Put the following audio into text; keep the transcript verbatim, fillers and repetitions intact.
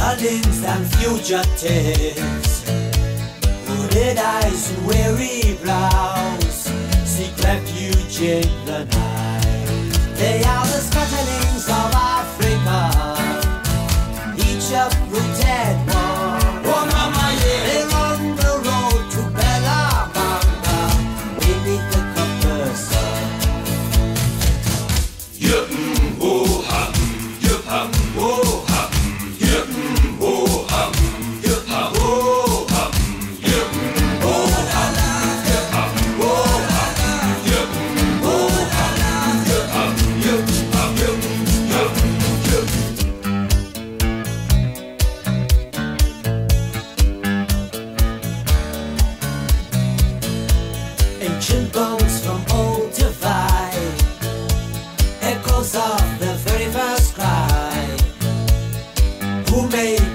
Cullings and fugitives, hooded eyes and weary brows, seek refuge in the night. They are the scatterlings of Africa, each uprooted one. Oh mama, yeah. They're on the road to Bella Banga, beneath the copper sun. Yup, oh, ha, yup, ha, oh, ha, yup, oh, ha, yup, ha, oh, ha, yup, oh, ha, yup, ha, oh, ha, yup, oh, ha, yup, ha, yup, ha, yup, yup, yup. Ancient bones from old divide, echoes of the very first cry. Who made